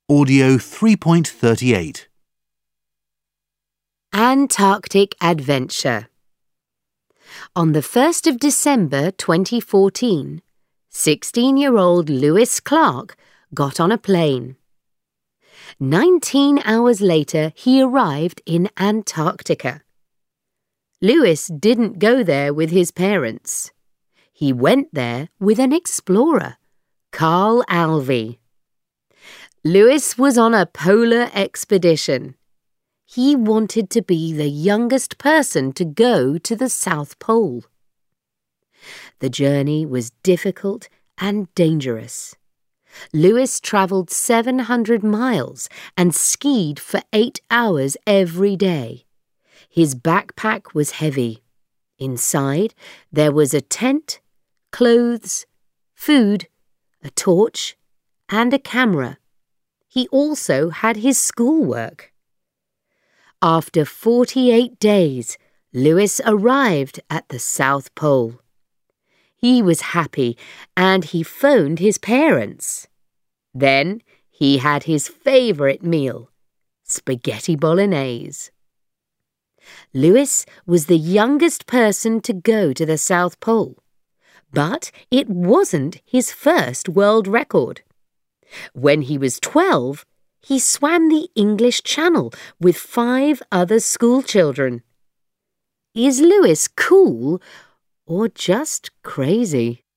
Audio 3.38. Antarctic Adventure. On the 1st of December 2014, 16-year-old Lewis Clark got on a plane. 19 hours later, he arrived in Antarctica. Lewis didn't go there with his parents. He went there with an explorer, Carl Alvey. Lewis was on a polar expedition. He wanted to be the youngest person to go to the South Pole. The journey was difficult and dangerous. Lewis travelled 700 miles and skied for 8 hours every day. His backpack was heavy. Inside, there was a tent, clothes, food, a torch, and a camera. He also had his schoolwork. After 48 days, Lewis arrived at the South Pole. He was happy and he phoned his parents. Then he had his favourite meal, spaghetti bolognese. Lewis was the youngest person to go to the South Pole, but it wasn't his first world record. When he was 12, he swam the English Channel with 5 other school children. Is Lewis cool or just crazy?